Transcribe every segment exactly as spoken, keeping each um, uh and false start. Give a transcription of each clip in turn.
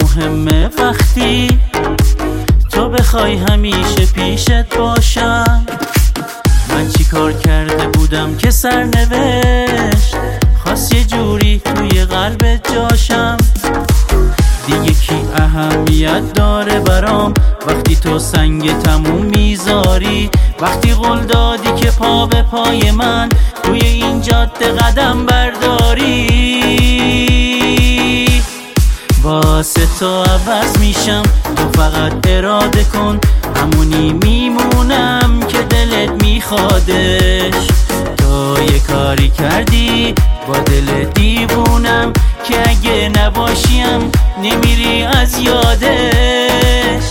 مهمه وقتی تو بخوای همیشه پیشت باشم. من چی کار کرده بودم که سرنوشت خواست یه جوری توی قلبت جاشم؟ دیگه کی اهمیت داره برام وقتی تو سنگ تموم میذاری؟ وقتی قول دادی که پا به پای من توی این جاده قدم برداری. واسه تو عوض میشم، تو فقط اراده کن، همونی میمونم که دلت میخوادش. تو یه کاری کردی با دل دیوونم که اگه نباشیم نمیری از یادش.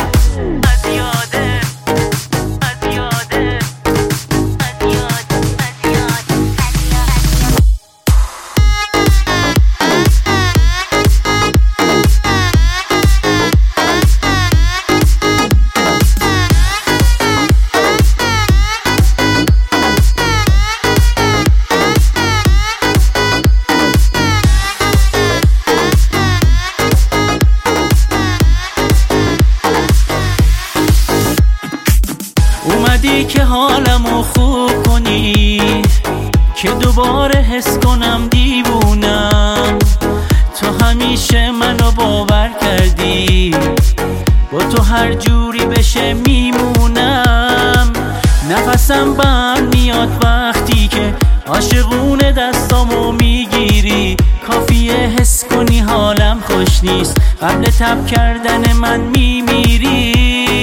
اومدی که حالمو خوب کنی، که دوباره حس کنم دیوونم. تو همیشه منو باور کردی، با تو هر جوری بشه میمونم. نفسم بند میاد وقتی که عاشقونه دستامو میگیری. کافیه حس کنی حالم خوش نیست، قبل تب کردن من میمیری.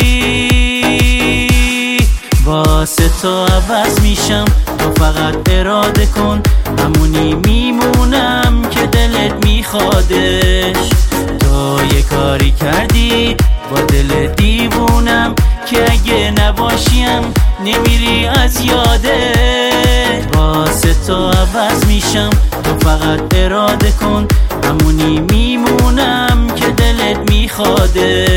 واسه تو عوض میشم، تو فقط اراده کن، همونی میمونم که دلت میخوادش. تو یه کاری کردی با دل دیوونم که اگه نباشیم نمیری از یادش. واسه تو عوض میشم، تو فقط اراده کن، همونی میمونم که دلت میخوادش.